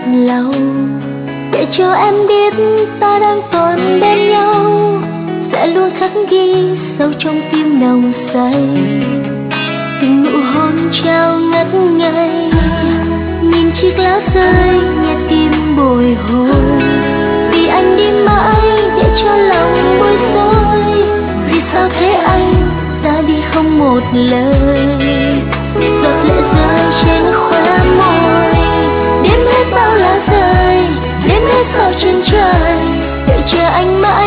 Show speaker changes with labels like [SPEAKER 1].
[SPEAKER 1] lâu, để cho em biết ta đang còn bên nhau, sẽ luôn khắc ghi sâu trong tim nồng say. Từng nụ hôn trao ngất ngây, nhìn chiếc lá rơi nghe tim bồi hồi. Vì anh đi mãi để cho lòng bối rối, vì sao thế anh ra đi không một lời. Giọt lệ rơi trên khóe môi, đếm hết bao lá rơi, đếm hết sao chân trời, đợi chờ anh mãi